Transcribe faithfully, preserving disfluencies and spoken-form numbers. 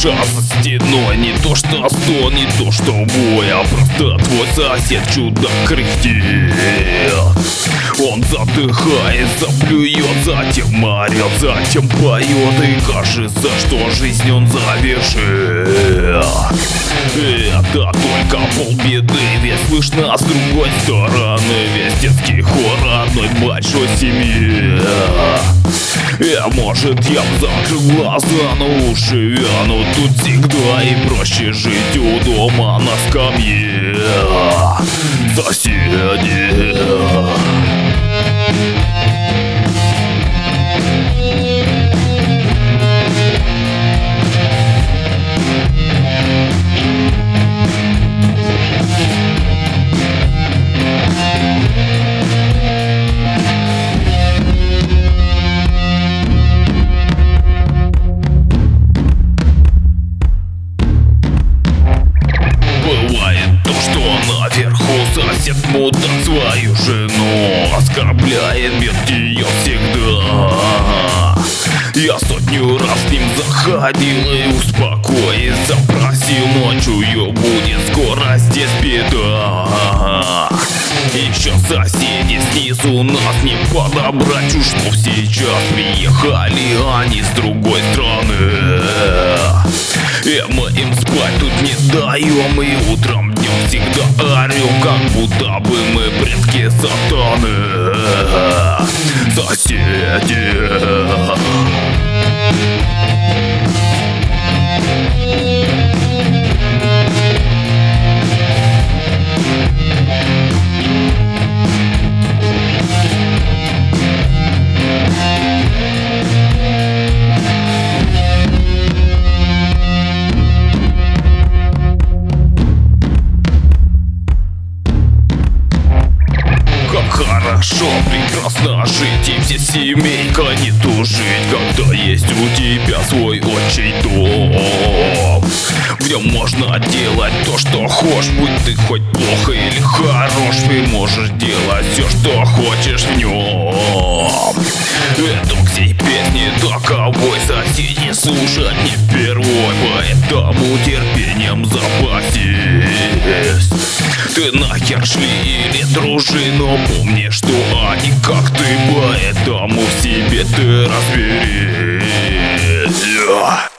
душа за стеной. Не то что стон, не то что бой, а просто твой сосед чудо кряхтит. Он задыхается, плюет, затем морет, затем поет, и кажется, что жизнь он завершит. Это только полбеды, ведь слышно с другой стороны весь детский хор одной большой семьи. И может я б закрыл глаза, но уши вянут тут всегда, и проще жить у дома на скамье. Соседи. Бывает то, что наверху сосед мудак свою жену оскорбляет, бьет ее всегда. Я сотню раз с ним заходил и успокоиться просил, но чую, будет скоро здесь беда. Еще соседи снизу нас не подобрать, уж что сейчас приехали они с другой стороны. И мы им спать тут не даем, и утром днем всегда орем, как будто бы мы предки сатаны. Соседи. Хорошо, прекрасно жить, и вся семейка не тужить, когда есть у тебя свой отчий дом. В нем можно делать то, что хочешь, будь ты хоть плохо или хорош, ты можешь делать все, что хочешь в нем. Итог всей песни таковой: соседи слушать не впервой, поэтому терпением запасись. Ты нахер шли или дружи, но помни, что они как ты, поэтому в себе ты разберись.